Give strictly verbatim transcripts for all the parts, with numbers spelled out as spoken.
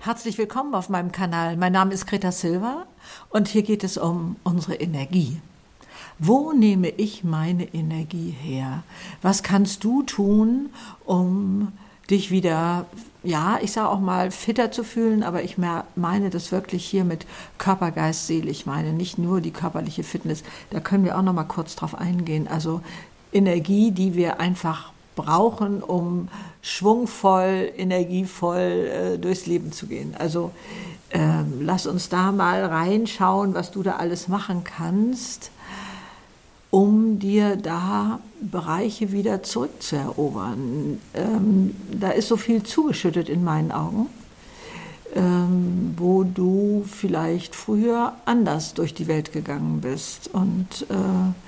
herzlich willkommen auf meinem Kanal. Mein Name ist Greta Silva und hier geht es um unsere Energie. Wo nehme ich meine Energie her? Was kannst du tun, um dich wieder, ja, ich sage auch mal, fitter zu fühlen, aber ich meine das wirklich hier mit Körper, Geist, Seele. Ich meine nicht nur die körperliche Fitness, da können wir auch noch mal kurz drauf eingehen. Also Energie, die wir einfach brauchen, um schwungvoll, energievoll äh, durchs Leben zu gehen. Also ähm, lass uns da mal reinschauen, was du da alles machen kannst, um dir da Bereiche wieder zurückzuerobern. Ähm, da ist so viel zugeschüttet in meinen Augen, ähm, wo du vielleicht früher anders durch die Welt gegangen bist. Und äh,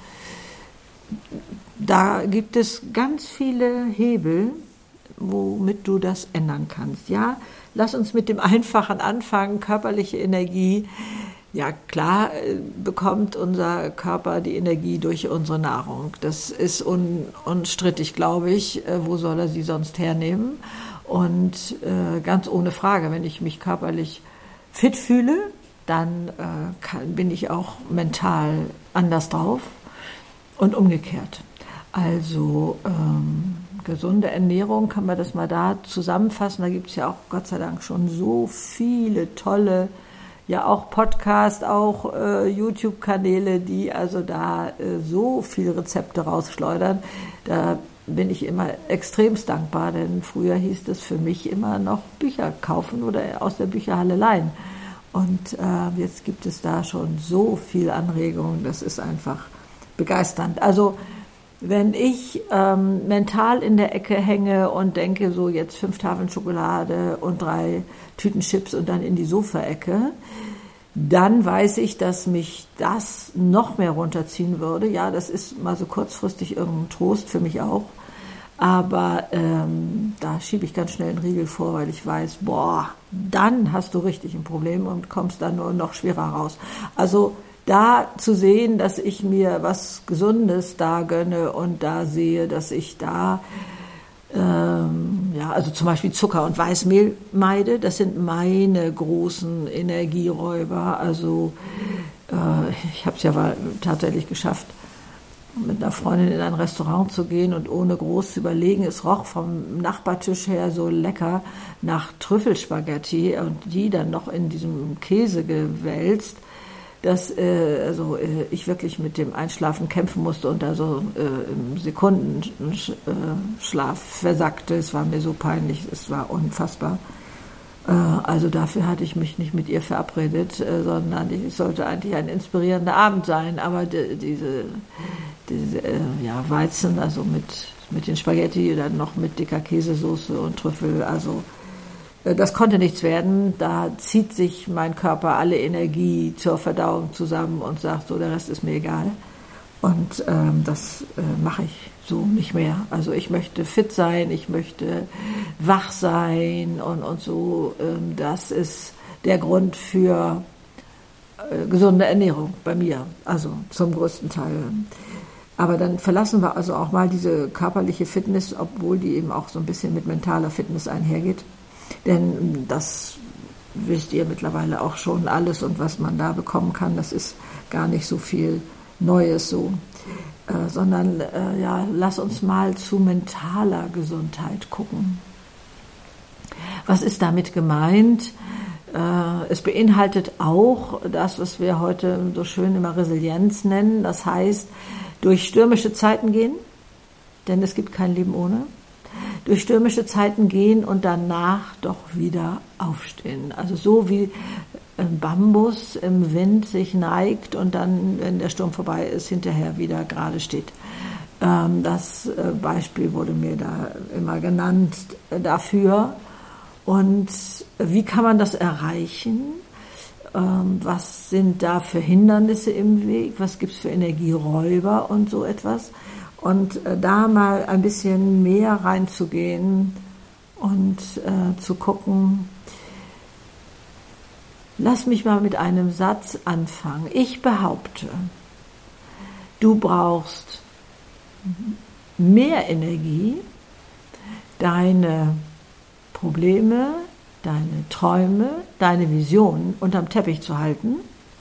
da gibt es ganz viele Hebel, womit du das ändern kannst. Ja, lass uns mit dem Einfachen anfangen, körperliche Energie. Ja, klar bekommt unser Körper die Energie durch unsere Nahrung. Das ist un, unstrittig, glaube ich. Wo soll er sie sonst hernehmen? Und äh, ganz ohne Frage, wenn ich mich körperlich fit fühle, dann äh, kann, bin ich auch mental anders drauf und umgekehrt. Also ähm, gesunde Ernährung, kann man das mal da zusammenfassen. Da gibt es ja auch Gott sei Dank schon so viele tolle, ja auch Podcasts, auch äh, YouTube-Kanäle, die also da äh, so viele Rezepte rausschleudern. Da bin ich immer extremst dankbar, denn früher hieß es für mich immer noch Bücher kaufen oder aus der Bücherhalle leihen. Und äh, jetzt gibt es da schon so viel Anregungen, das ist einfach begeisternd. Also wenn ich ähm, mental in der Ecke hänge und denke, so jetzt fünf Tafeln Schokolade und drei Tüten Chips und dann in die Sofaecke, dann weiß ich, dass mich das noch mehr runterziehen würde. Ja, das ist mal so kurzfristig irgendein Trost für mich auch. Aber ähm, da schiebe ich ganz schnell einen Riegel vor, weil ich weiß, boah, dann hast du richtig ein Problem und kommst dann nur noch schwerer raus. Also da zu sehen, dass ich mir was Gesundes da gönne und da sehe, dass ich da, ähm, ja, also zum Beispiel Zucker und Weißmehl meide, das sind meine großen Energieräuber. Also äh, ich habe es ja mal tatsächlich geschafft, mit einer Freundin in ein Restaurant zu gehen und ohne groß zu überlegen, es roch vom Nachbartisch her so lecker nach Trüffelspaghetti und die dann noch in diesem Käse gewälzt, dass äh, also, äh, ich wirklich mit dem Einschlafen kämpfen musste und da so äh, im Sekundenschlaf versackte. Es war mir so peinlich, es war unfassbar. Äh, also dafür hatte ich mich nicht mit ihr verabredet, äh, sondern es sollte eigentlich ein inspirierender Abend sein. Aber die, diese, diese äh, ja, Weizen, also mit, mit den Spaghetti, dann noch mit dicker Käsesoße und Trüffel, also das konnte nichts werden, da zieht sich mein Körper alle Energie zur Verdauung zusammen und sagt so, der Rest ist mir egal. Und ähm, das äh, mache ich so nicht mehr. Also ich möchte fit sein, ich möchte wach sein und, und so. Ähm, das ist der Grund für äh, gesunde Ernährung bei mir, also zum größten Teil. Aber dann verlassen wir also auch mal diese körperliche Fitness, obwohl die eben auch so ein bisschen mit mentaler Fitness einhergeht. Denn das wisst ihr mittlerweile auch schon alles und was man da bekommen kann, das ist gar nicht so viel Neues so. Äh, sondern äh, ja, lass uns mal zu mentaler Gesundheit gucken. Was ist damit gemeint? Äh, es beinhaltet auch das, was wir heute so schön immer Resilienz nennen. Das heißt, durch stürmische Zeiten gehen, denn es gibt kein Leben ohne. Durch stürmische Zeiten gehen und danach doch wieder aufstehen. Also so wie ein Bambus im Wind sich neigt und dann, wenn der Sturm vorbei ist, hinterher wieder gerade steht. Das Beispiel wurde mir da immer genannt dafür. Und wie kann man das erreichen? Was sind da für Hindernisse im Weg? Was gibt es für Energieräuber und so etwas? Und äh, da mal ein bisschen mehr reinzugehen und äh, zu gucken, lass mich mal mit einem Satz anfangen. Ich behaupte, du brauchst mehr Energie, deine Probleme deine Träume, deine Visionen unterm Teppich zu halten,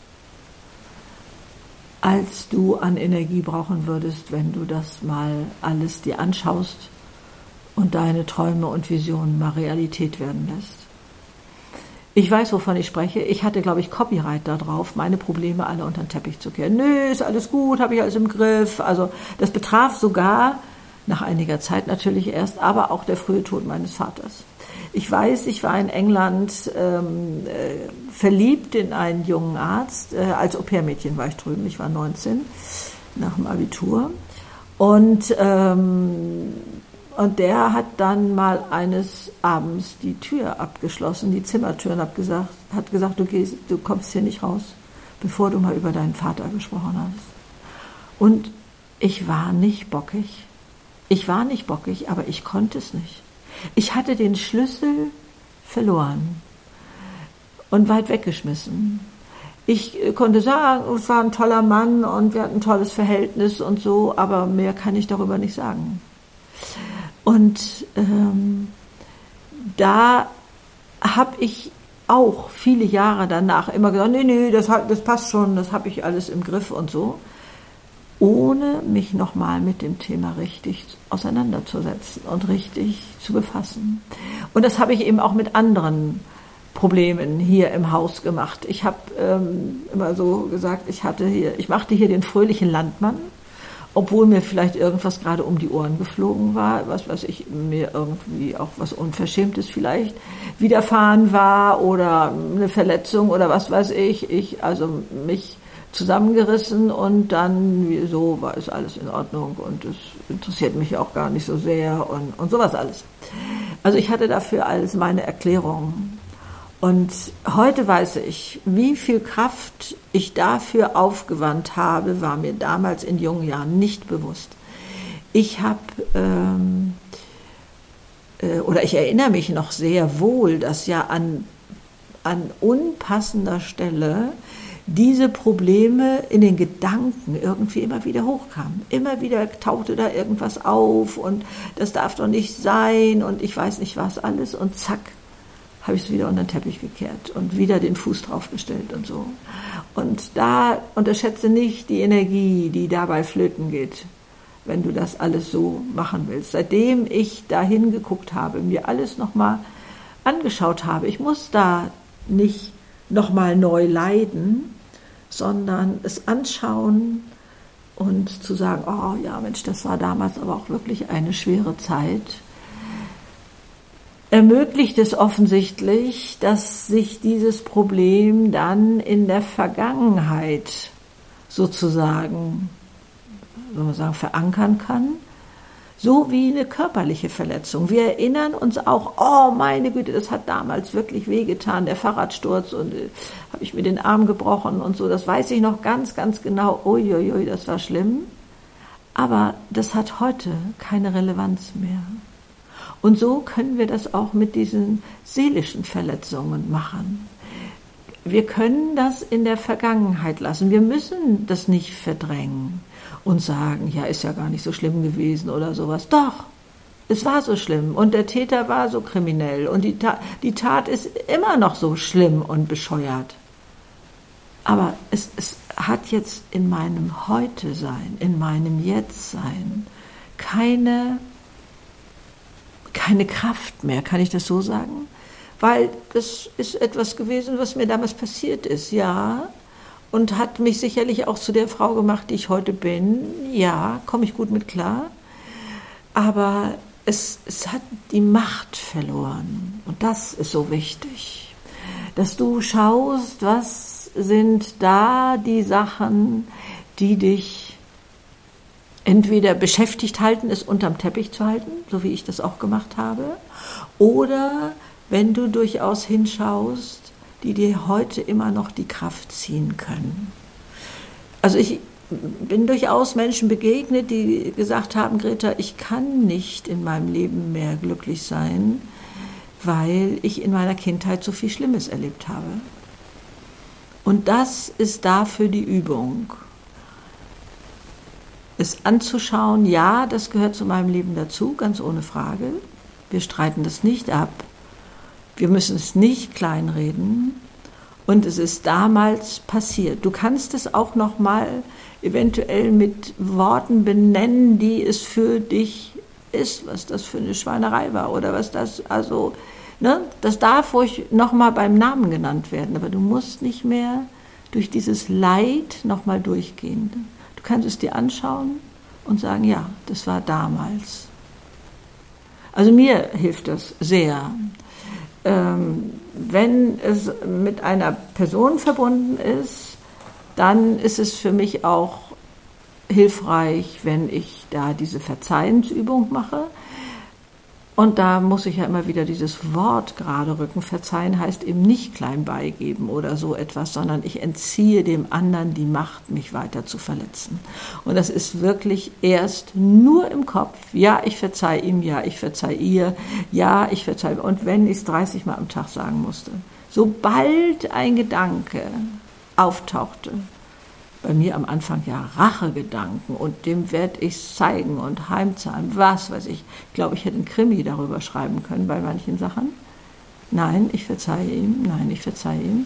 als du an Energie brauchen würdest, wenn du das mal alles dir anschaust und deine Träume und Visionen mal Realität werden lässt. Ich weiß, wovon ich spreche. Ich hatte, glaube ich, Copyright da drauf, meine Probleme alle unter den Teppich zu kehren. Nö, ist alles gut, habe ich alles im Griff. Also das betraf sogar, nach einiger Zeit natürlich erst, aber auch der frühe Tod meines Vaters. Ich weiß, ich war in England ähm, äh, verliebt in einen jungen Arzt. Äh, als Au-pair-Mädchen war ich drüben, ich war neunzehn, nach dem Abitur. Und, ähm, und der hat dann mal eines Abends die Tür abgeschlossen, die Zimmertür, und hat gesagt, hat gesagt du, gehst, du kommst hier nicht raus, bevor du mal über deinen Vater gesprochen hast. Und ich war nicht bockig. Ich war nicht bockig, aber ich konnte es nicht. Ich hatte den Schlüssel verloren und weit weggeschmissen. Ich konnte sagen, es war ein toller Mann und wir hatten ein tolles Verhältnis und so, aber mehr kann ich darüber nicht sagen. Und ähm, da habe ich auch viele Jahre danach immer gesagt, nee, nee, das, das passt schon, das habe ich alles im Griff und so, ohne mich nochmal mit dem Thema richtig auseinanderzusetzen und richtig zu befassen. Und das habe ich eben auch mit anderen Problemen hier im Haus gemacht. Ich habe ähm, immer so gesagt, ich hatte hier, ich machte hier den fröhlichen Landmann, obwohl mir vielleicht irgendwas gerade um die Ohren geflogen war, was weiß ich, mir irgendwie auch was Unverschämtes vielleicht widerfahren war oder eine Verletzung oder was weiß ich. Ich also mich zusammengerissen und dann so war es alles in Ordnung und es interessiert mich auch gar nicht so sehr und, und sowas alles. Also ich hatte dafür alles meine Erklärung. Und heute weiß ich, wie viel Kraft ich dafür aufgewandt habe, war mir damals in jungen Jahren nicht bewusst. Ich habe, ähm, äh, oder ich erinnere mich noch sehr wohl, dass ja an, an unpassender Stelle diese Probleme in den Gedanken irgendwie immer wieder hochkamen. Immer wieder tauchte da irgendwas auf und das darf doch nicht sein und ich weiß nicht was alles und zack, habe ich es wieder unter den Teppich gekehrt und wieder den Fuß draufgestellt und so. Und da unterschätze nicht die Energie, die dabei flöten geht, wenn du das alles so machen willst. Seitdem ich da hingeguckt habe, mir alles nochmal angeschaut habe, ich muss da nicht nochmal neu leiden, sondern es anschauen und zu sagen, oh ja Mensch, das war damals aber auch wirklich eine schwere Zeit, ermöglicht es offensichtlich, dass sich dieses Problem dann in der Vergangenheit sozusagen, soll man sagen, verankern kann, so wie eine körperliche Verletzung. Wir erinnern uns auch, oh meine Güte, das hat damals wirklich wehgetan, der Fahrradsturz und äh, habe ich mir den Arm gebrochen und so, das weiß ich noch ganz, ganz genau, uiuiui, das war schlimm, aber das hat heute keine Relevanz mehr. Und so können wir das auch mit diesen seelischen Verletzungen machen. Wir können das in der Vergangenheit lassen. Wir müssen das nicht verdrängen und sagen, ja, ist ja gar nicht so schlimm gewesen oder sowas. Doch, es war so schlimm und der Täter war so kriminell und die Tat, die Tat ist immer noch so schlimm und bescheuert. Aber es, es hat jetzt in meinem Heute-Sein, in meinem Jetzt-Sein keine keine Kraft mehr, kann ich das so sagen? Weil das ist etwas gewesen, was mir damals passiert ist, ja, und hat mich sicherlich auch zu der Frau gemacht, die ich heute bin, ja, komme ich gut mit klar, aber es, es hat die Macht verloren und das ist so wichtig, dass du schaust, was sind da die Sachen, die dich entweder beschäftigt halten, es unterm Teppich zu halten, so wie ich das auch gemacht habe, oder wenn du durchaus hinschaust, die dir heute immer noch die Kraft ziehen können. Also ich bin durchaus Menschen begegnet, die gesagt haben, Greta, ich kann nicht in meinem Leben mehr glücklich sein, weil ich in meiner Kindheit so viel Schlimmes erlebt habe. Und das ist dafür die Übung. Es anzuschauen, ja, das gehört zu meinem Leben dazu, ganz ohne Frage. Wir streiten das nicht ab. Wir müssen es nicht kleinreden. Und es ist damals passiert. Du kannst es auch noch mal eventuell mit Worten benennen, die es für dich ist, was das für eine Schweinerei war oder was das, also, ne, das darf ruhig noch mal beim Namen genannt werden, aber du musst nicht mehr durch dieses Leid noch mal durchgehen. Du kannst es dir anschauen und sagen, ja, das war damals. Also mir hilft das sehr. Ähm, wenn es mit einer Person verbunden ist, dann ist es für mich auch hilfreich, wenn ich da diese Verzeihensübung mache. Und da muss ich ja immer wieder dieses Wort gerade rücken. Verzeihen heißt eben nicht klein beigeben oder so etwas, sondern ich entziehe dem anderen die Macht, mich weiter zu verletzen. Und das ist wirklich erst nur im Kopf. Ja, ich verzeihe ihm, ja, ich verzeihe ihr, ja, ich verzeihe. Und wenn ich es dreißig Mal am Tag sagen musste. Sobald ein Gedanke auftauchte, bei mir am Anfang ja Rachegedanken und dem werde ich es zeigen und heimzahlen, was weiß ich. Ich glaube, ich hätte einen Krimi darüber schreiben können bei manchen Sachen. Nein, ich verzeihe ihm, nein, ich verzeihe ihm.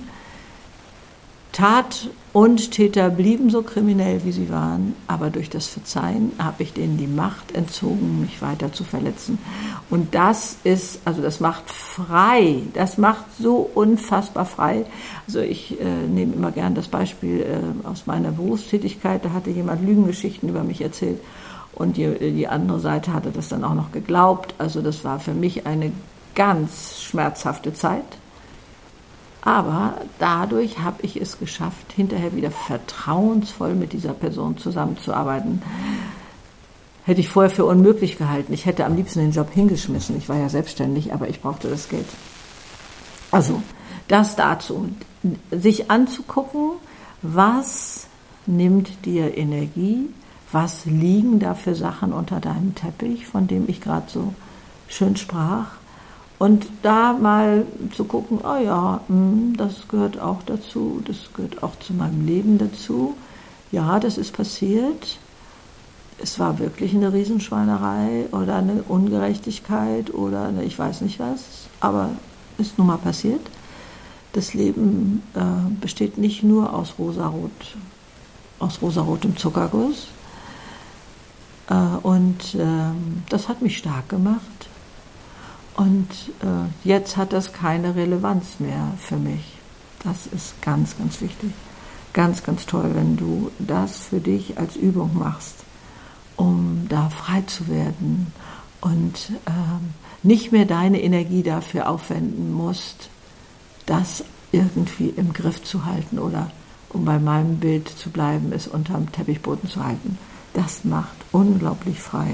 Tat und Täter blieben so kriminell, wie sie waren, aber durch das Verzeihen habe ich denen die Macht entzogen, mich weiter zu verletzen. Und das ist, also das macht frei, das macht so unfassbar frei. Also ich äh, nehme immer gern das Beispiel äh, aus meiner Berufstätigkeit, da hatte jemand Lügengeschichten über mich erzählt und die, die andere Seite hatte das dann auch noch geglaubt. Also das war für mich eine ganz schmerzhafte Zeit. Aber dadurch habe ich es geschafft, hinterher wieder vertrauensvoll mit dieser Person zusammenzuarbeiten. Hätte ich vorher für unmöglich gehalten. Ich hätte am liebsten den Job hingeschmissen. Ich war ja selbstständig, aber ich brauchte das Geld. Also, das dazu. Sich anzugucken, was nimmt dir Energie, was liegen da für Sachen unter deinem Teppich, von dem ich gerade so schön sprach. Und da mal zu gucken, oh ja, das gehört auch dazu, das gehört auch zu meinem Leben dazu. Ja, das ist passiert. Es war wirklich eine Riesenschweinerei oder eine Ungerechtigkeit oder eine, ich weiß nicht was, aber ist nun mal passiert. Das Leben äh, besteht nicht nur aus rosarot, aus rosarotem Zuckerguss. Äh, und äh, das hat mich stark gemacht. Und äh, jetzt hat das keine Relevanz mehr für mich. Das ist ganz, ganz wichtig. Ganz, ganz toll, wenn du das für dich als Übung machst, um da frei zu werden und äh, nicht mehr deine Energie dafür aufwenden musst, das irgendwie im Griff zu halten oder, um bei meinem Bild zu bleiben, es unterm Teppichboden zu halten. Das macht unglaublich frei.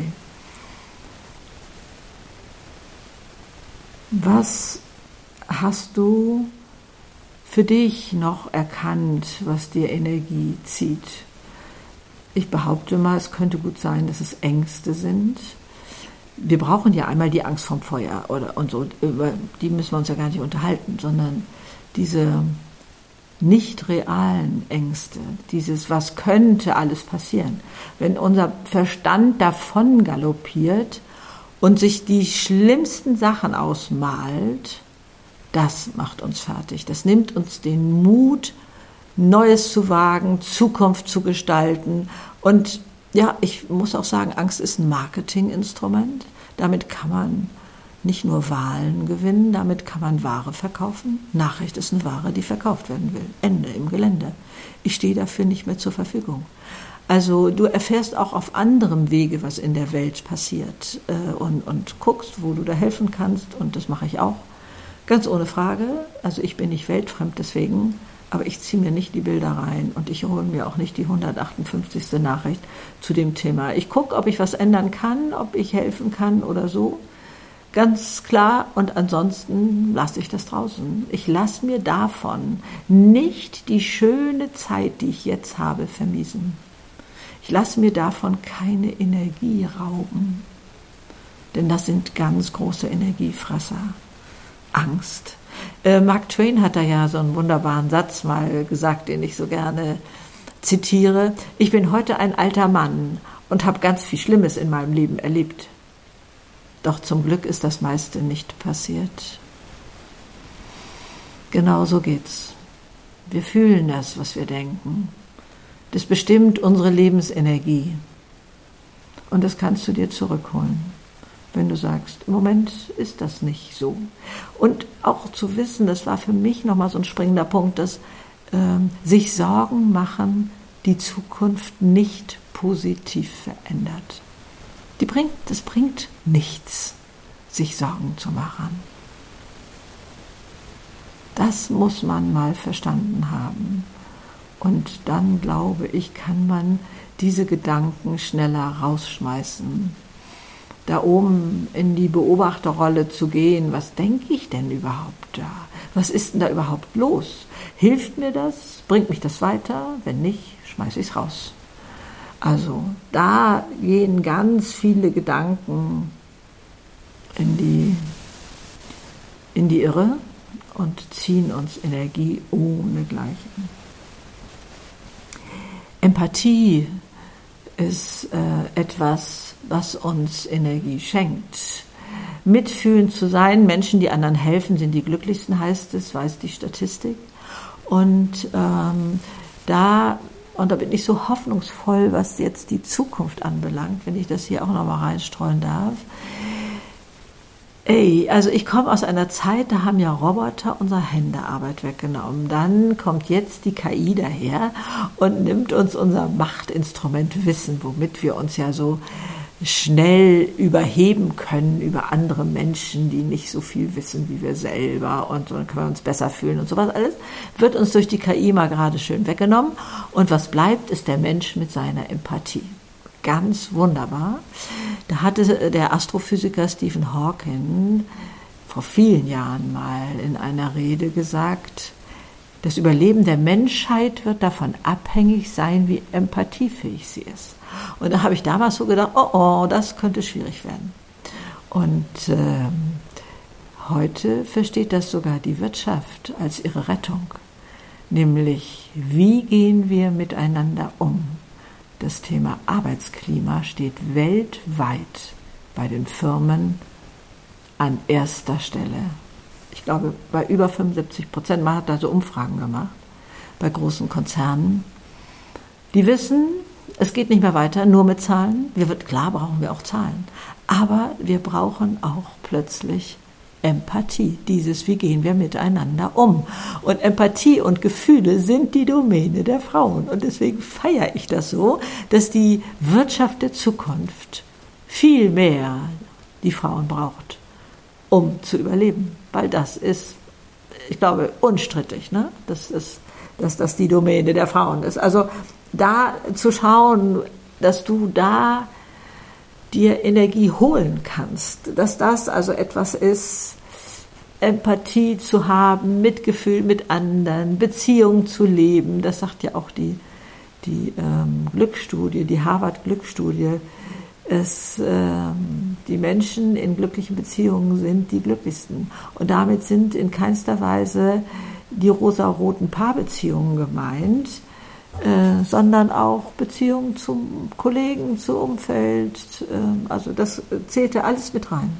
Was hast du für dich noch erkannt, was dir Energie zieht? Ich behaupte mal, es könnte gut sein, dass es Ängste sind. Wir brauchen ja einmal die Angst vom Feuer oder und so, über die müssen wir uns ja gar nicht unterhalten, sondern diese nicht realen Ängste, dieses, was könnte alles passieren. Wenn unser Verstand davon galoppiert und sich die schlimmsten Sachen ausmalt, das macht uns fertig. Das nimmt uns den Mut, Neues zu wagen, Zukunft zu gestalten. Und ja, ich muss auch sagen, Angst ist ein Marketinginstrument. Damit kann man nicht nur Wahlen gewinnen, damit kann man Ware verkaufen. Nachricht ist eine Ware, die verkauft werden will. Ende im Gelände. Ich stehe dafür nicht mehr zur Verfügung. Also du erfährst auch auf anderem Wege, was in der Welt passiert äh, und, und guckst, wo du da helfen kannst. Und das mache ich auch. Ganz ohne Frage. Also ich bin nicht weltfremd deswegen, aber ich ziehe mir nicht die Bilder rein und ich hole mir auch nicht die hundertachtundfünfzigste Nachricht zu dem Thema. Ich gucke, ob ich was ändern kann, ob ich helfen kann oder so. Ganz klar, und ansonsten lasse ich das draußen. Ich lasse mir davon nicht die schöne Zeit, die ich jetzt habe, vermiesen. Ich lasse mir davon keine Energie rauben, denn das sind ganz große Energiefresser. Angst. Äh, Mark Twain hat da ja so einen wunderbaren Satz mal gesagt, den ich so gerne zitiere. Ich bin heute ein alter Mann und habe ganz viel Schlimmes in meinem Leben erlebt. Doch zum Glück ist das meiste nicht passiert. Genau so geht's. Wir fühlen das, was wir denken. Das bestimmt unsere Lebensenergie. Und das kannst du dir zurückholen, wenn du sagst, im Moment ist das nicht so. Und auch zu wissen, das war für mich nochmal so ein springender Punkt, dass ähm, sich Sorgen machen die Zukunft nicht positiv verändert. Die bringt, das bringt nichts, sich Sorgen zu machen. Das muss man mal verstanden haben. Und dann, glaube ich, kann man diese Gedanken schneller rausschmeißen. Da oben in die Beobachterrolle zu gehen, was denke ich denn überhaupt da? Was ist denn da überhaupt los? Hilft mir das? Bringt mich das weiter? Wenn nicht, schmeiße ich es raus. Also da gehen ganz viele Gedanken in die, in die Irre und ziehen uns Energie ohnegleichen. Empathie ist äh, etwas, was uns Energie schenkt. Mitfühlend zu sein, Menschen, die anderen helfen, sind die glücklichsten, heißt es, weiß die Statistik. Und ähm, da, und da bin ich so hoffnungsvoll, was jetzt die Zukunft anbelangt, wenn ich das hier auch nochmal reinstreuen darf. Ey, also ich komme aus einer Zeit, da haben ja Roboter unsere Händearbeit weggenommen. Dann kommt jetzt die K I daher und nimmt uns unser Machtinstrument Wissen, womit wir uns ja so schnell überheben können über andere Menschen, die nicht so viel wissen wie wir selber, und dann können wir uns besser fühlen und sowas alles, wird uns durch die K I mal gerade schön weggenommen. Und was bleibt, ist der Mensch mit seiner Empathie. Ganz wunderbar. Da hatte der Astrophysiker Stephen Hawking vor vielen Jahren mal in einer Rede gesagt, das Überleben der Menschheit wird davon abhängig sein, wie empathiefähig sie ist. Und da habe ich damals so gedacht, oh, oh, das könnte schwierig werden. Und ähm, heute versteht das sogar die Wirtschaft als ihre Rettung. Nämlich, wie gehen wir miteinander um? Das Thema Arbeitsklima steht weltweit bei den Firmen an erster Stelle. Ich glaube, bei über fünfundsiebzig Prozent, man hat da so Umfragen gemacht, bei großen Konzernen. Die wissen, es geht nicht mehr weiter, nur mit Zahlen. Wir wird, klar brauchen wir auch Zahlen, aber wir brauchen auch plötzlich Empathie, dieses, wie gehen wir miteinander um. Und Empathie und Gefühle sind die Domäne der Frauen. Und deswegen feiere ich das so, dass die Wirtschaft der Zukunft viel mehr die Frauen braucht, um zu überleben. Weil das ist, ich glaube, unstrittig, ne? Das ist, dass das die Domäne der Frauen ist. Also da zu schauen, dass du da dir Energie holen kannst, dass das also etwas ist, Empathie zu haben, Mitgefühl mit anderen, Beziehungen zu leben, das sagt ja auch die, die ähm, Glücksstudie, die Harvard-Glücksstudie, es, ähm, die Menschen in glücklichen Beziehungen sind die glücklichsten. Und damit sind in keinster Weise die rosaroten Paarbeziehungen gemeint, Äh, sondern auch Beziehungen zum Kollegen, zum Umfeld, äh, also das zählte alles mit rein.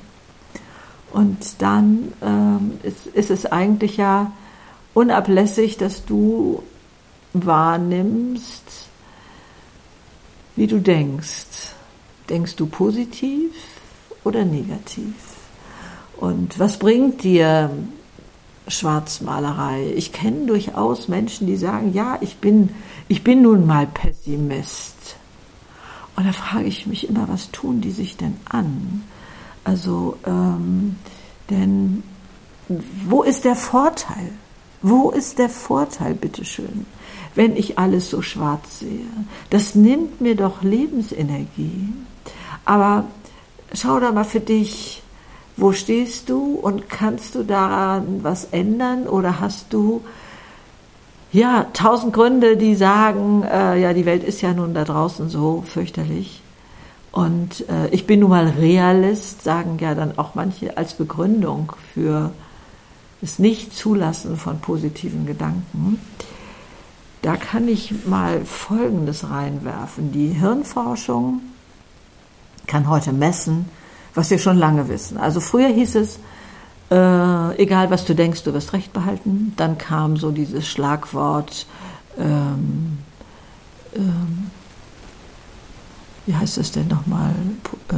Und dann äh, ist, ist es eigentlich ja unablässig, dass du wahrnimmst, wie du denkst. Denkst du positiv oder negativ? Und was bringt dir Schwarzmalerei? Ich kenne durchaus Menschen, die sagen, ja, ich bin, ich bin nun mal Pessimist. Und da frage ich mich immer, was tun die sich denn an? Also, ähm, denn wo ist der Vorteil? Wo ist der Vorteil, bitteschön, wenn ich alles so schwarz sehe? Das nimmt mir doch Lebensenergie. Aber schau da mal für dich, wo stehst du und kannst du daran was ändern oder hast du ja tausend Gründe, die sagen, äh, ja, die Welt ist ja nun da draußen so fürchterlich und äh, ich bin nun mal Realist, sagen ja dann auch manche als Begründung für das Nicht-Zulassen von positiven Gedanken. Da kann ich mal Folgendes reinwerfen. Die Hirnforschung kann heute messen, was wir schon lange wissen. Also früher hieß es, Äh, egal, was du denkst, du wirst Recht behalten. Dann kam so dieses Schlagwort, ähm, ähm, wie heißt das denn nochmal? Äh,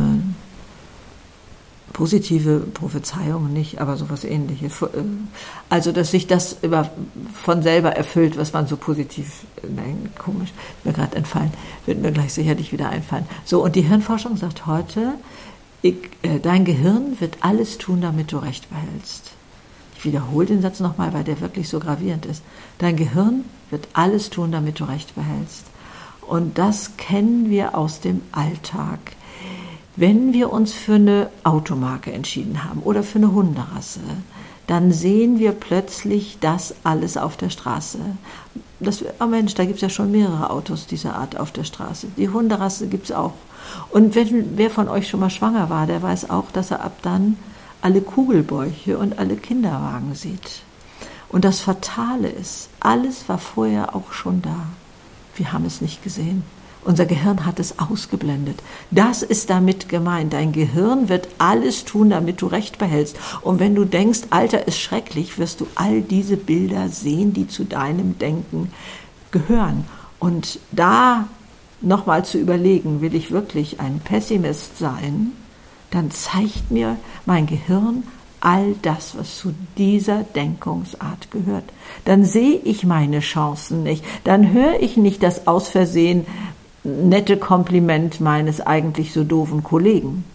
positive Prophezeiung nicht, aber sowas Ähnliches. Also, dass sich das über, von selber erfüllt, was man so positiv, nein, komisch, mir gerade entfallen, wird mir gleich sicherlich wieder einfallen. So, und die Hirnforschung sagt heute, ich, äh, dein Gehirn wird alles tun, damit du Recht behältst. Ich wiederhole den Satz nochmal, weil der wirklich so gravierend ist. Dein Gehirn wird alles tun, damit du Recht behältst. Und das kennen wir aus dem Alltag. Wenn wir uns für eine Automarke entschieden haben oder für eine Hunderasse, dann sehen wir plötzlich das alles auf der Straße. Das, oh Mensch, da gibt es ja schon mehrere Autos dieser Art auf der Straße. Die Hunderasse gibt es auch. Und wenn, wer von euch schon mal schwanger war, der weiß auch, dass er ab dann alle Kugelbäuche und alle Kinderwagen sieht. Und das Fatale ist, alles war vorher auch schon da. Wir haben es nicht gesehen. Unser Gehirn hat es ausgeblendet. Das ist damit gemeint. Dein Gehirn wird alles tun, damit du Recht behältst. Und wenn du denkst, Alter ist schrecklich, wirst du all diese Bilder sehen, die zu deinem Denken gehören. Und da nochmal zu überlegen, will ich wirklich ein Pessimist sein, dann zeigt mir mein Gehirn all das, was zu dieser Denkungsart gehört. Dann sehe ich meine Chancen nicht. Dann höre ich nicht das aus Versehen nette Kompliment meines eigentlich so doofen Kollegen.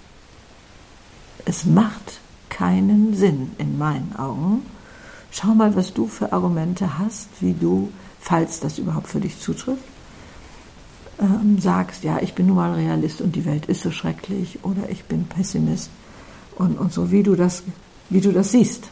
Es macht keinen Sinn in meinen Augen. Schau mal, was du für Argumente hast, wie du, falls das überhaupt für dich zutrifft, ähm, sagst, ja, ich bin nun mal Realist und die Welt ist so schrecklich oder ich bin Pessimist und, und so, wie du das, wie du das siehst.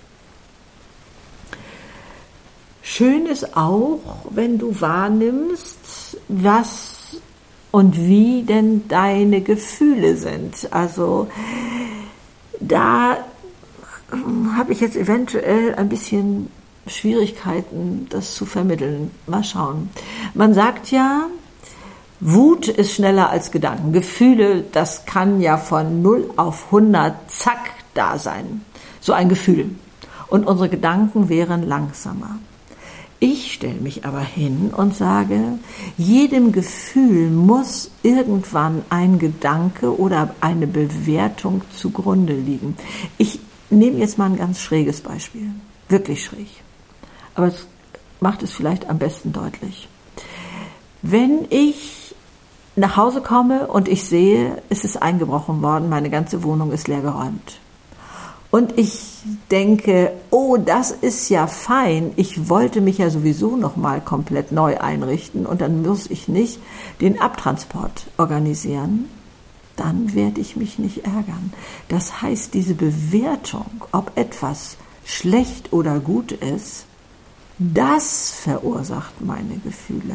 Schön ist auch, wenn du wahrnimmst, was und wie denn deine Gefühle sind. Also da habe ich jetzt eventuell ein bisschen Schwierigkeiten, das zu vermitteln. Mal schauen. Man sagt ja, Wut ist schneller als Gedanken. Gefühle, das kann ja von null auf hundert zack da sein. So ein Gefühl. Und unsere Gedanken wären langsamer. Ich stelle mich aber hin und sage, jedem Gefühl muss irgendwann ein Gedanke oder eine Bewertung zugrunde liegen. Ich nehme jetzt mal ein ganz schräges Beispiel, wirklich schräg, aber es macht es vielleicht am besten deutlich. Wenn ich nach Hause komme und ich sehe, es ist eingebrochen worden, meine ganze Wohnung ist leer geräumt. Und ich denke, oh, das ist ja fein, ich wollte mich ja sowieso noch mal komplett neu einrichten und dann muss ich nicht den Abtransport organisieren, dann werde ich mich nicht ärgern. Das heißt, diese Bewertung, ob etwas schlecht oder gut ist, das verursacht meine Gefühle.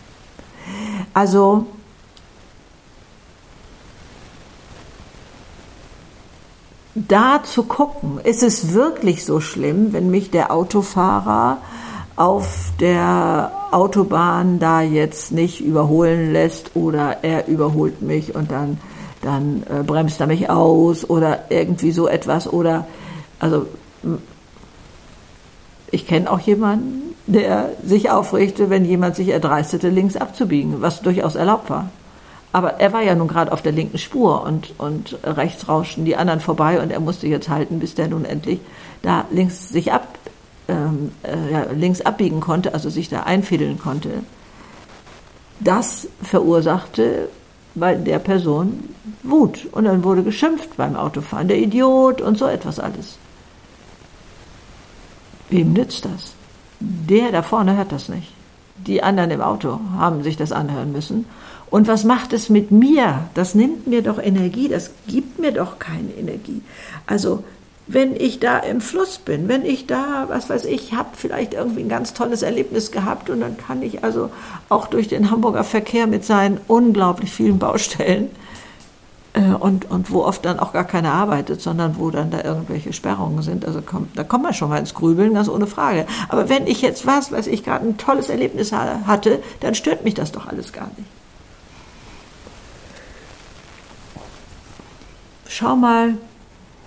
Also, da zu gucken, ist es wirklich so schlimm, wenn mich der Autofahrer auf der Autobahn da jetzt nicht überholen lässt oder er überholt mich und dann, dann äh, bremst er mich aus oder irgendwie so etwas oder, also ich kenne auch jemanden, der sich aufregte, wenn jemand sich erdreistete, links abzubiegen, was durchaus erlaubt war. Aber er war ja nun gerade auf der linken Spur und, und rechts rauschten die anderen vorbei und er musste jetzt halten, bis der nun endlich da links sich ab, ähm, äh, ja, links abbiegen konnte, also sich da einfädeln konnte. Das verursachte bei der Person Wut und dann wurde geschimpft beim Autofahren, der Idiot und so etwas alles. Wem nützt das? Der da vorne hört das nicht. Die anderen im Auto haben sich das anhören müssen. Und was macht es mit mir? Das nimmt mir doch Energie, das gibt mir doch keine Energie. Also wenn ich da im Fluss bin, wenn ich da, was weiß ich, habe vielleicht irgendwie ein ganz tolles Erlebnis gehabt und dann kann ich also auch durch den Hamburger Verkehr mit seinen unglaublich vielen Baustellen äh, und, und wo oft dann auch gar keiner arbeitet, sondern wo dann da irgendwelche Sperrungen sind, also kommt, da kommt man schon mal ins Grübeln, ganz ohne Frage. Aber wenn ich jetzt was, weiß ich, gerade ein tolles Erlebnis hatte, dann stört mich das doch alles gar nicht. Schau mal,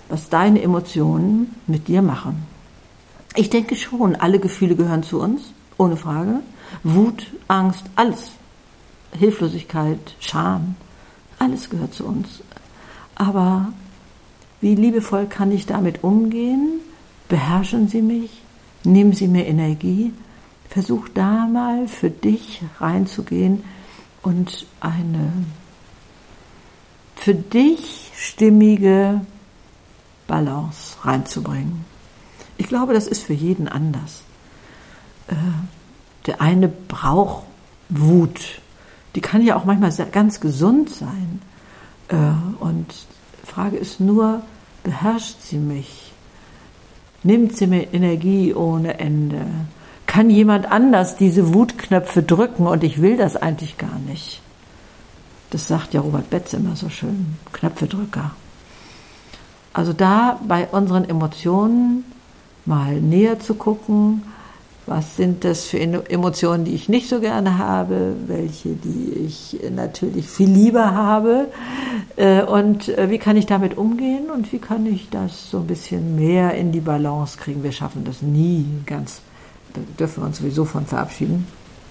was deine Emotionen mit dir machen. Ich denke schon, alle Gefühle gehören zu uns, ohne Frage. Wut, Angst, alles. Hilflosigkeit, Scham, alles gehört zu uns. Aber wie liebevoll kann ich damit umgehen? Beherrschen sie mich? Nehmen sie mir Energie? Versuch da mal für dich reinzugehen und eine für dich stimmige Balance reinzubringen. Ich glaube, das ist für jeden anders. Äh, der eine braucht Wut. Die kann ja auch manchmal ganz gesund sein. Äh, und die Frage ist nur, beherrscht sie mich? Nimmt sie mir Energie ohne Ende? Kann jemand anders diese Wutknöpfe drücken und ich will das eigentlich gar nicht? Das sagt ja Robert Betz immer so schön, Knöpfedrücker. Also da bei unseren Emotionen mal näher zu gucken, was sind das für Emotionen, die ich nicht so gerne habe, welche, die ich natürlich viel lieber habe und wie kann ich damit umgehen und wie kann ich das so ein bisschen mehr in die Balance kriegen. Wir schaffen das nie ganz, da dürfen wir uns sowieso von verabschieden,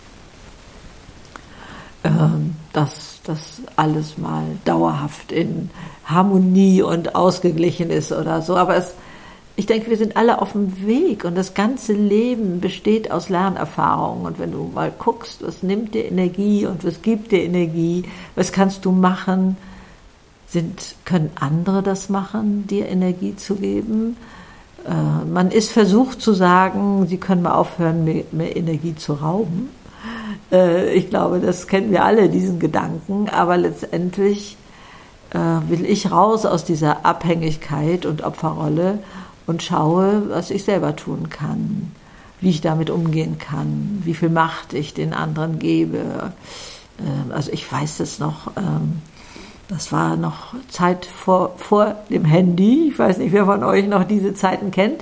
dass das alles mal dauerhaft in Harmonie und ausgeglichen ist oder so, aber es ich denke, wir sind alle auf dem Weg und das ganze Leben besteht aus Lernerfahrungen. Und wenn du mal guckst, was nimmt dir Energie und was gibt dir Energie, was kannst du machen, sind, können andere das machen, dir Energie zu geben? Äh, man ist versucht zu sagen, sie können mal aufhören, mir, mir Energie zu rauben. Äh, ich glaube, das kennen wir alle, diesen Gedanken. Aber letztendlich äh, will ich raus aus dieser Abhängigkeit und Opferrolle und schaue, was ich selber tun kann, wie ich damit umgehen kann, wie viel Macht ich den anderen gebe. Also ich weiß das noch, das war noch Zeit vor, vor dem Handy, ich weiß nicht, wer von euch noch diese Zeiten kennt,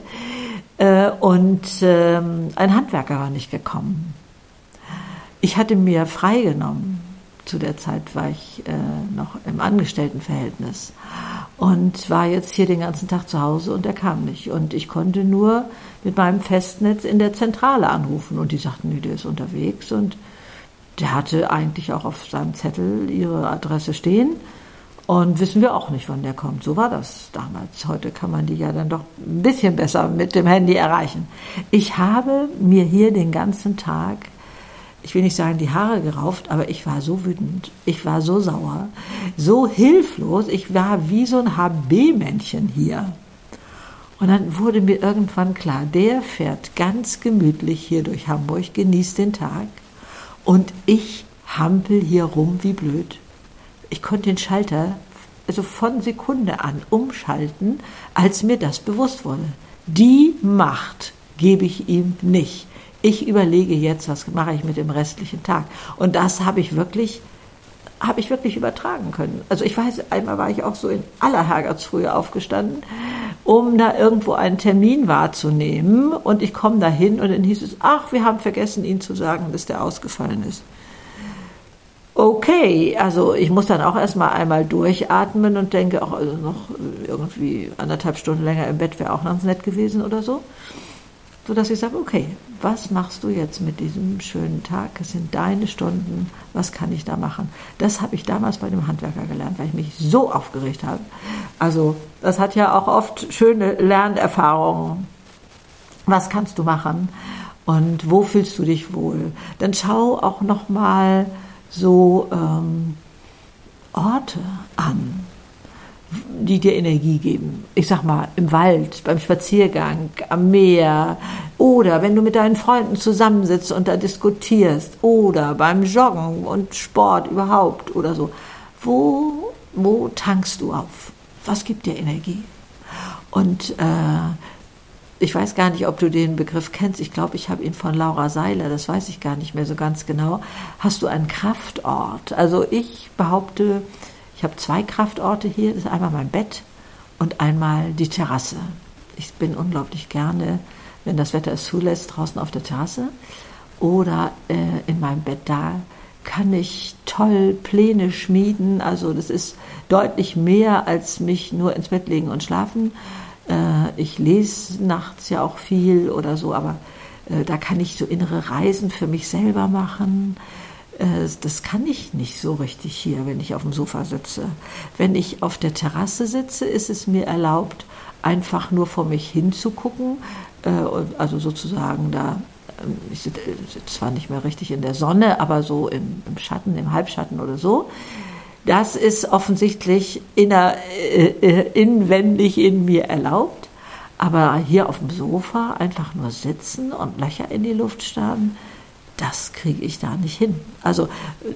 und ein Handwerker war nicht gekommen. Ich hatte mir freigenommen. Zu der Zeit war ich äh, noch im Angestelltenverhältnis und war jetzt hier den ganzen Tag zu Hause und er kam nicht. Und ich konnte nur mit meinem Festnetz in der Zentrale anrufen und die sagten, nee, der ist unterwegs und der hatte eigentlich auch auf seinem Zettel ihre Adresse stehen und wissen wir auch nicht, wann der kommt. So war das damals. Heute kann man die ja dann doch ein bisschen besser mit dem Handy erreichen. Ich habe mir hier den ganzen Tag, ich will nicht sagen, die Haare gerauft, aber ich war so wütend, ich war so sauer, so hilflos, ich war wie so ein H B-Männchen hier. Und dann wurde mir irgendwann klar, der fährt ganz gemütlich hier durch Hamburg, genießt den Tag und ich hampel hier rum wie blöd. Ich konnte den Schalter also von Sekunde an umschalten, als mir das bewusst wurde. Die Macht gebe ich ihm nicht. Ich überlege jetzt, was mache ich mit dem restlichen Tag. Und das habe ich wirklich, habe ich wirklich übertragen können. Also ich weiß, einmal war ich auch so in aller Herrgottsfrühe aufgestanden, um da irgendwo einen Termin wahrzunehmen. Und ich komme da hin und dann hieß es, ach, wir haben vergessen, Ihnen zu sagen, dass der ausgefallen ist. Okay, also ich muss dann auch erstmal einmal durchatmen und denke, auch also noch irgendwie anderthalb Stunden länger im Bett wäre auch ganz nett gewesen oder so. Sodass ich sage, okay, was machst du jetzt mit diesem schönen Tag? Es sind deine Stunden, was kann ich da machen? Das habe ich damals bei dem Handwerker gelernt, weil ich mich so aufgeregt habe. Also das hat ja auch oft schöne Lernerfahrungen. Was kannst du machen und wo fühlst du dich wohl? Dann schau auch nochmal so ähm, Orte an, die dir Energie geben. Ich sag mal, im Wald, beim Spaziergang, am Meer oder wenn du mit deinen Freunden zusammensitzt und da diskutierst oder beim Joggen und Sport überhaupt oder so. Wo, wo tankst du auf? Was gibt dir Energie? Und äh, ich weiß gar nicht, ob du den Begriff kennst. Ich glaube, ich habe ihn von Laura Seiler, das weiß ich gar nicht mehr so ganz genau. Hast du einen Kraftort? Also ich behaupte, ich habe zwei Kraftorte hier, das ist einmal mein Bett und einmal die Terrasse. Ich bin unglaublich gerne, wenn das Wetter es zulässt, draußen auf der Terrasse oder äh, in meinem Bett da. kann ich toll Pläne schmieden. Also das ist deutlich mehr als mich nur ins Bett legen und schlafen. Äh, ich lese nachts ja auch viel oder so, aber äh, da kann ich so innere Reisen für mich selber machen. Äh, das kann ich nicht so richtig hier, wenn ich auf dem Sofa sitze. Wenn ich auf der Terrasse sitze, ist es mir erlaubt, einfach nur vor mich hinzugucken. Äh, also sozusagen da, ich sitze zwar nicht mehr richtig in der Sonne, aber so im, im Schatten, im Halbschatten oder so. Das ist offensichtlich inner, äh, inwendig in mir erlaubt. Aber hier auf dem Sofa einfach nur sitzen und Löcher in die Luft starren, das kriege ich da nicht hin. Also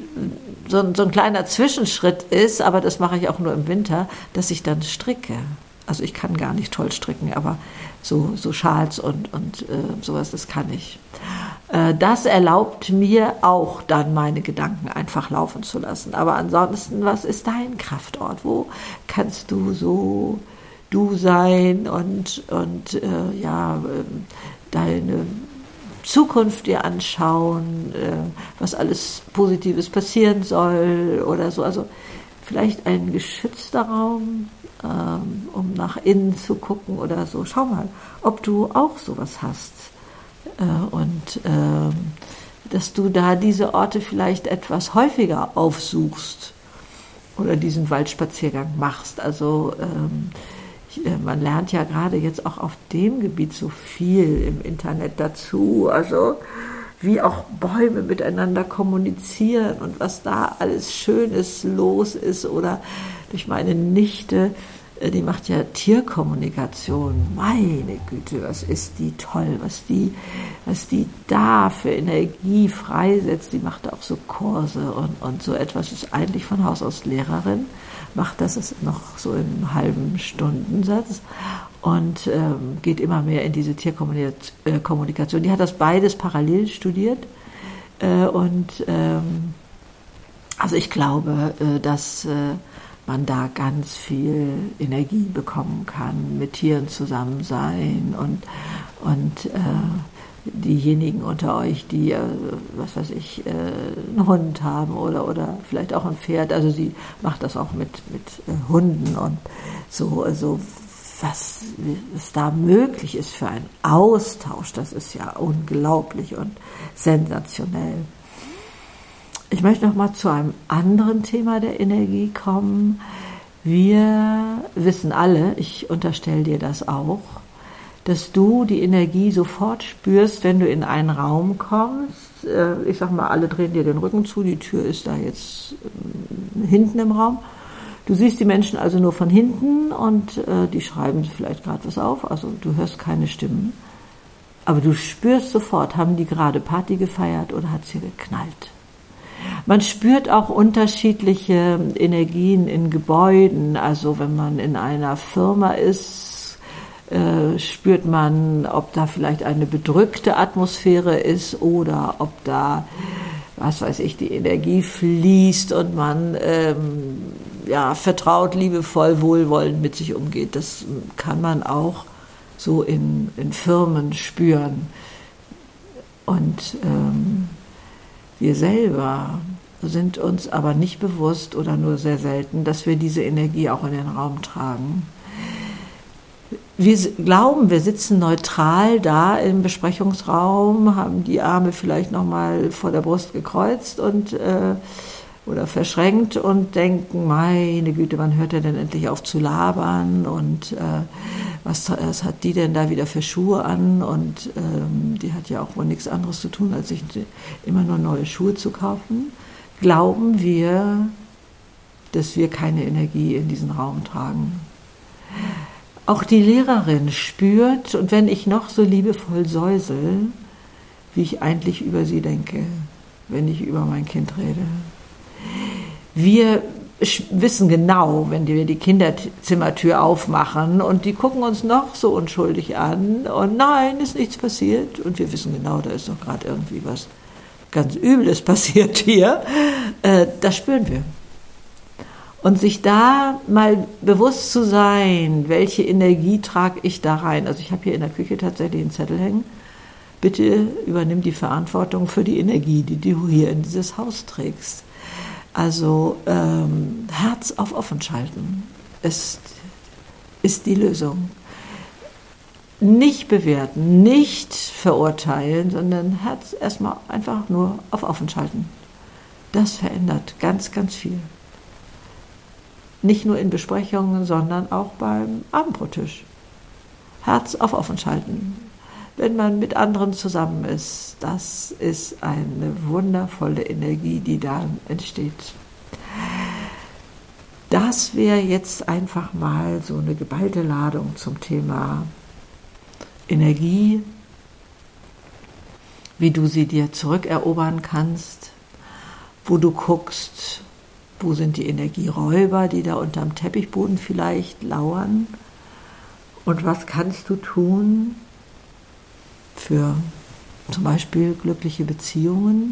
so, so ein kleiner Zwischenschritt ist, aber das mache ich auch nur im Winter, dass ich dann stricke. Also ich kann gar nicht toll stricken, aber so, so Schals und, und äh, sowas, das kann ich. Äh, das erlaubt mir auch dann meine Gedanken einfach laufen zu lassen. Aber ansonsten, was ist dein Kraftort? Wo kannst du so du sein und, und äh, ja, deine Zukunft dir anschauen, äh, was alles Positives passieren soll oder so. Also vielleicht ein geschützter Raum, ähm, um nach innen zu gucken oder so. Schau mal, ob du auch sowas hast. Äh, und äh, dass du da diese Orte vielleicht etwas häufiger aufsuchst oder diesen Waldspaziergang machst. Also ähm, man lernt ja gerade jetzt auch auf dem Gebiet so viel im Internet dazu, also wie auch Bäume miteinander kommunizieren und was da alles Schönes los ist. Oder durch meine Nichte, die macht ja Tierkommunikation. Meine Güte, was ist die toll, was die, was die da für Energie freisetzt. Die macht auch so Kurse und, und so etwas, ist eigentlich von Haus aus Lehrerin. Macht das ist noch so im halben Stundensatz und ähm, geht immer mehr in diese Tierkommunikation. Die hat das beides parallel studiert äh, und ähm, also ich glaube, äh, dass äh, man da ganz viel Energie bekommen kann, mit Tieren zusammen sein und, und äh, diejenigen unter euch, die, äh, was weiß ich, äh, einen Hund haben oder, oder vielleicht auch ein Pferd, also sie macht das auch mit, mit äh, Hunden und so, also was, was da möglich ist für einen Austausch, das ist ja unglaublich und sensationell. Ich möchte noch mal zu einem anderen Thema der Energie kommen. Wir wissen alle, ich unterstelle dir das auch, dass du die Energie sofort spürst, wenn du in einen Raum kommst. Ich sag mal, alle drehen dir den Rücken zu, die Tür ist da jetzt hinten im Raum. Du siehst die Menschen also nur von hinten und die schreiben vielleicht gerade was auf, also du hörst keine Stimmen. Aber du spürst sofort, haben die gerade Party gefeiert oder hat sie geknallt. Man spürt auch unterschiedliche Energien in Gebäuden, also wenn man in einer Firma ist, Äh, spürt man, ob da vielleicht eine bedrückte Atmosphäre ist oder ob da, was weiß ich, die Energie fließt und man ähm, ja, vertraut, liebevoll, wohlwollend mit sich umgeht. Das kann man auch so in, in Firmen spüren. Und ähm, wir selber sind uns aber nicht bewusst oder nur sehr selten, dass wir diese Energie auch in den Raum tragen. Wir glauben, wir sitzen neutral da im Besprechungsraum, haben die Arme vielleicht nochmal vor der Brust gekreuzt und, äh, oder verschränkt und denken, meine Güte, wann hört er denn endlich auf zu labern und äh, was, was hat die denn da wieder für Schuhe an und ähm, die hat ja auch wohl nichts anderes zu tun, als sich immer nur neue Schuhe zu kaufen. Glauben wir, dass wir keine Energie in diesen Raum tragen. Auch die Lehrerin spürt, und wenn ich noch so liebevoll säusel, wie ich eigentlich über sie denke, wenn ich über mein Kind rede. Wir wissen genau, wenn wir die Kinderzimmertür aufmachen und die gucken uns noch so unschuldig an und nein, ist nichts passiert und wir wissen genau, da ist doch gerade irgendwie was ganz Übles passiert hier. Das spüren wir. Und sich da mal bewusst zu sein, welche Energie trage ich da rein. Also ich habe hier in der Küche tatsächlich einen Zettel hängen. bitte übernimm die Verantwortung für die Energie, die du hier in dieses Haus trägst. Also ähm, Herz auf offen schalten ist, ist die Lösung. Nicht bewerten, nicht verurteilen, sondern Herz erstmal einfach nur auf offen schalten. Das verändert ganz, ganz viel. Nicht nur in Besprechungen, sondern auch beim Abendbrottisch. Herz auf offen schalten. Wenn man mit anderen zusammen ist, das ist eine wundervolle Energie, die da entsteht. Das wäre jetzt einfach mal so eine geballte Ladung zum Thema Energie, wie du sie dir zurückerobern kannst, wo du guckst, wo sind die Energieräuber, die da unterm Teppichboden vielleicht lauern, und was kannst du tun für zum Beispiel glückliche Beziehungen,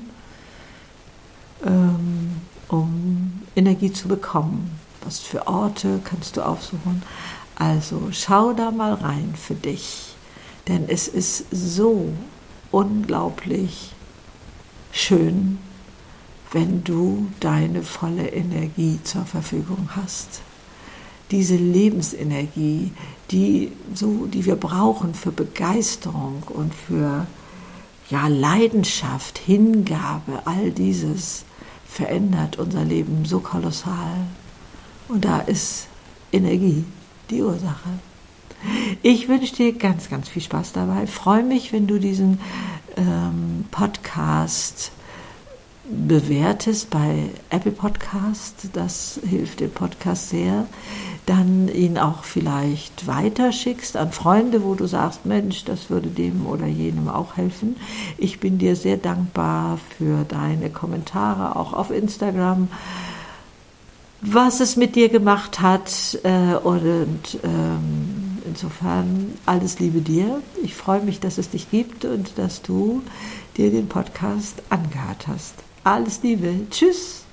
ähm, um Energie zu bekommen. Was für Orte kannst du aufsuchen? Also schau da mal rein für dich, denn es ist so unglaublich schön, wenn du deine volle Energie zur Verfügung hast. Diese Lebensenergie, die, so, die wir brauchen für Begeisterung und für ja, Leidenschaft, Hingabe, all dieses verändert unser Leben so kolossal. Und da ist Energie die Ursache. Ich wünsche dir ganz, ganz viel Spaß dabei. Freue mich, wenn du diesen ähm, Podcast bewertest bei Apple Podcast, das hilft dem Podcast sehr, dann ihn auch vielleicht weiterschickst an Freunde, wo du sagst, Mensch, das würde dem oder jenem auch helfen. Ich bin dir sehr dankbar für deine Kommentare, auch auf Instagram, was es mit dir gemacht hat, äh, und ähm, insofern alles Liebe dir. Ich freue mich, dass es dich gibt und dass du dir den Podcast angehört hast. Alles Liebe. Tschüss.